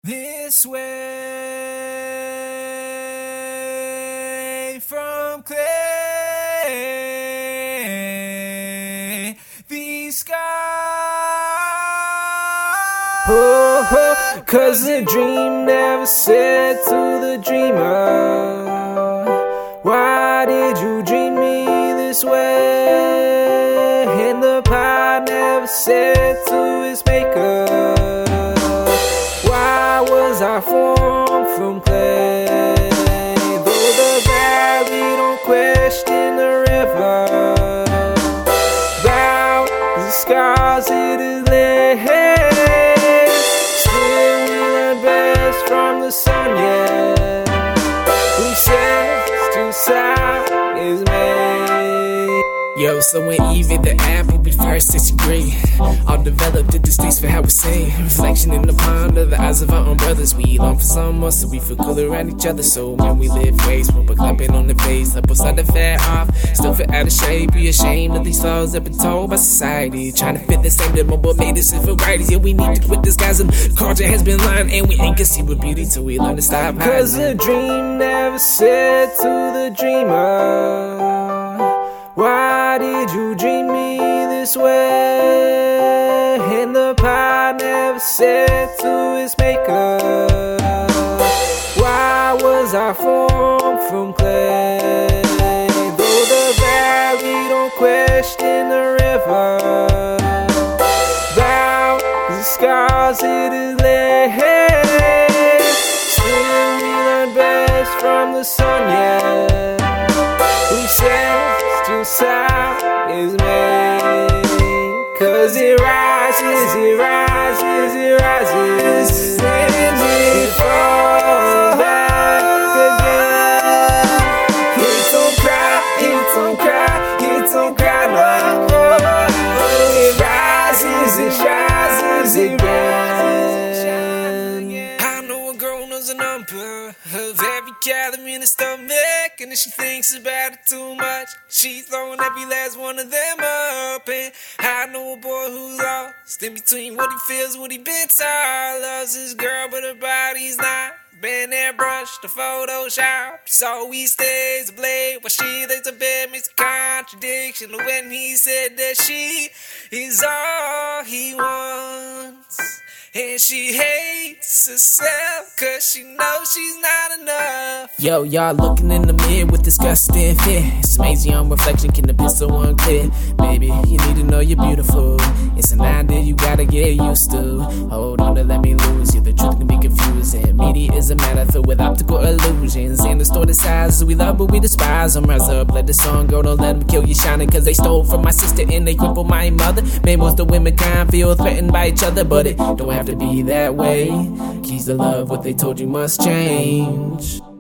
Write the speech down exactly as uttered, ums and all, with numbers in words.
This way from clay, these skies. Oh, oh, cause the dream never said to the dreamer, why did you dream me this way? And the pot never said to his maker, was I formed from clay? Though the valley don't question the river, about the scars it is laid. Still we learn best from the sun, yeah. Who says to south is made? Yo, so when Eve ate the apple, we first disagree. All developed into states for how we sing. Reflection in the pond of the eyes of our own brothers. We long for some more, so we feel cool around each other. So when we live ways, we're clapping on the face. Up beside the fat off, still fit out of shape. Be ashamed of these flaws that been told by society. Trying to fit the same demo, but made us in varieties. Yeah, we need to quit disguising. Culture has been lying, and we ain't conceived beauty till we learn to stop hiding. Cause the dream never said to the dreamer, why did you dream me this way? And the pot never said to his maker, why was I formed from clay? Though the valley don't question the river, about the scars it is laid. Still we learn best from the sun, yeah. Who says to south is made? Cause it rises, it rises, it rises, and it falls back again. It don't cry, it don't cry, it don't cry no more. It rises, it rises again. I know a girl knows a number of every calorie in the stomach, and if she thinks about it too much, she's throwing every last one of them up. And I know a boy who's lost in between what he feels, what he been taught. Loves his girl, but her body's not. Been airbrushed, the Photoshop, so he stays a blade while she lays a bed. Makes a contradiction when he said that she is all he wants. And she hates herself cause she knows she's not enough. Yo, y'all looking in the mirror with disgusting fear. It's amazing on reflection can appear so unclear. Baby, you need to know you're beautiful. It's an idea you gotta get used to. Hold on to let me lose you. The truth can be confusing. Media is a matter filled with optical illusions. And distorted sizes we love but we despise them. Rise up, let the sun go, don't let them kill you shining. Cause they stole from my sister and they crippled my mother. Made most of womenkind feel threatened by each other, but it don't have to be that way. Keys to love, what they told you must change.